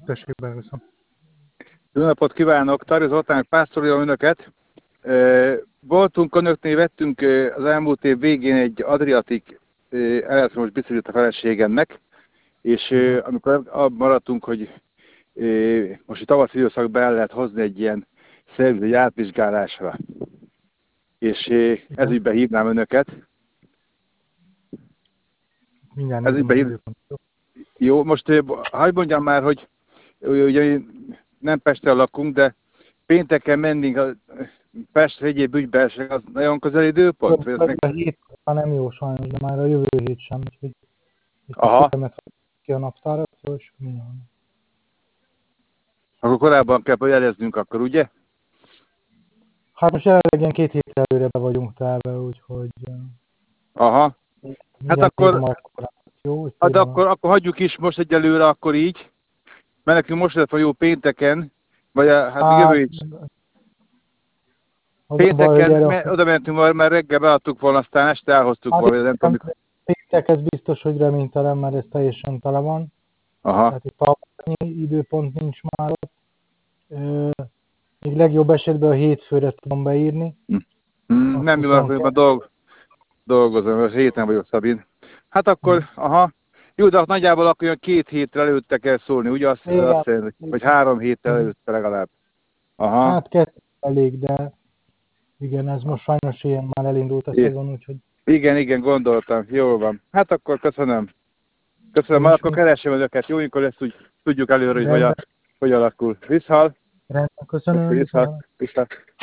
Tessék, beviszem. Jó napot kívánok! Tarja Zoltán, pásztorolom önöket. Voltunk önöknél, vettünk az elmúlt év végén egy Adriatic elektromos biciklit a feleségemnek, és amikor abban maradtunk, hogy most a tavaszi időszakban el lehet hozni egy ilyen szerviz, egy átvizsgálásra. És ezügyben hívnám önöket. Mindjárt nézem az időpontot. Jó, most hadd mondjam már, hogy ugye nem Pesten lakunk, de pénteken mennénk a Pestre egyéb ügybe, az nagyon közeli időpont? A hét nem jó sajnos, de már a jövő hét sem, úgyhogy aha. Ki a naptárat, és minden. Akkor korábban kell jeleznünk akkor, ugye? Hát most jelenleg ilyen 2 héttel előre be vagyunk telve, úgyhogy... Aha. Hát akkor... Jó, hát akkor hagyjuk is most egyelőre akkor így, mert nekünk most lett a jó pénteken, vagy hát jövő is. Pénteken oda mentünk, mert reggel beadtuk volna, aztán este elhoztuk volna, nem tudom. Péntek ez biztos, hogy reménytelen, mert ez teljesen tele van. Aha. Tehát itt tavaszi időpont nincs már ott. Még legjobb esetben a hétfőre tudom beírni. Nem jó, hogy dolgozom, a héten vagyok, Szabin. Hát akkor, aha. Jó, de nagyjából akkor 2 héttel előtte kell szólni, ugye azt hiszem, vagy 3 héttel előtte legalább. Aha. Hát 2 elég, de igen, ez most sajnos ilyen már elindult a szezon, úgyhogy... Igen, gondoltam. Jól van. Hát akkor köszönöm. Köszönöm, akkor keresem önöket. Jó, amikor ezt úgy tudjuk előre, hogy hogy alakul. Viszhal. Rendben, köszönöm. Viszhal.